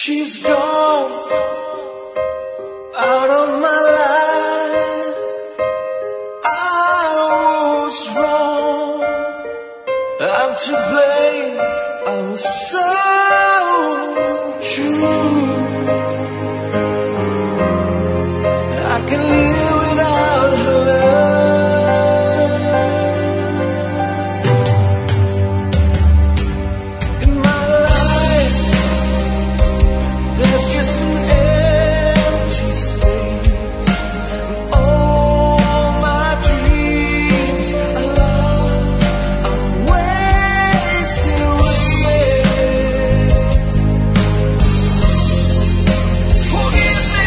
She's gone out of my life. I was wrong. I'm to blame. I was so true. I can live without her love. In my life, there's just an empty space. All my dreams are lost. I'm wasting away. Forgive me.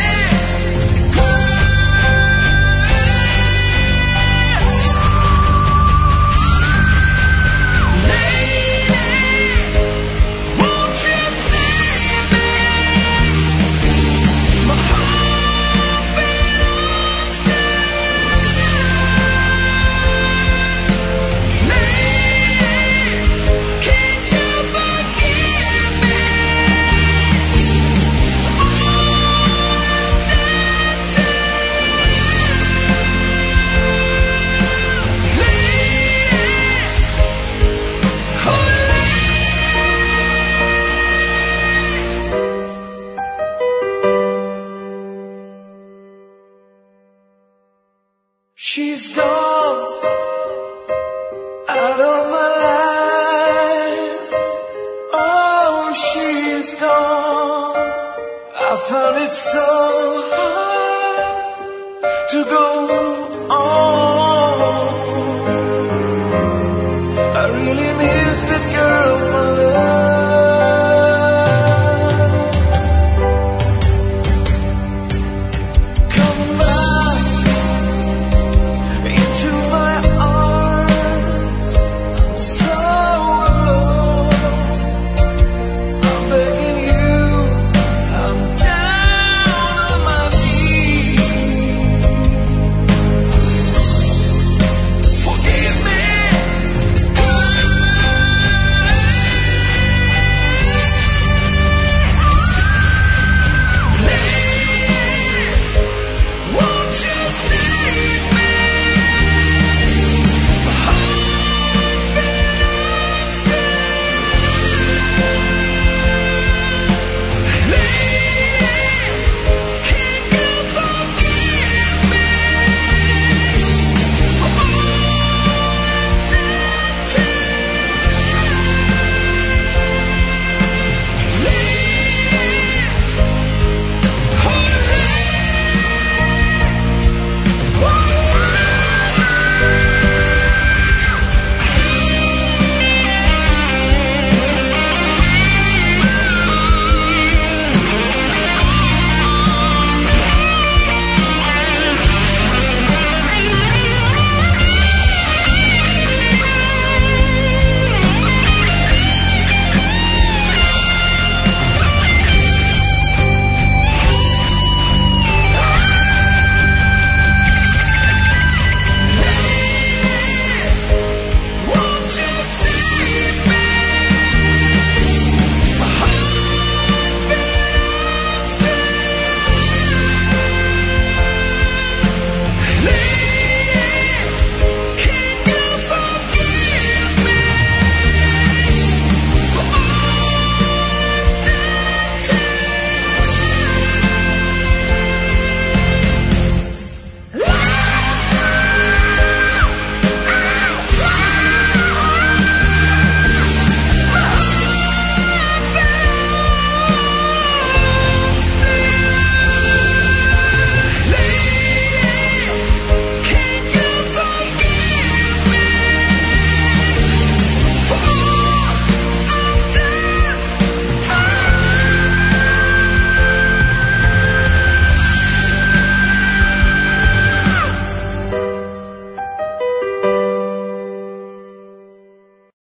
Won't you save me? My heart belongs to you. Can't you forgive me? She's gone out of my life. Oh, she's gone. I found it so hard to go on.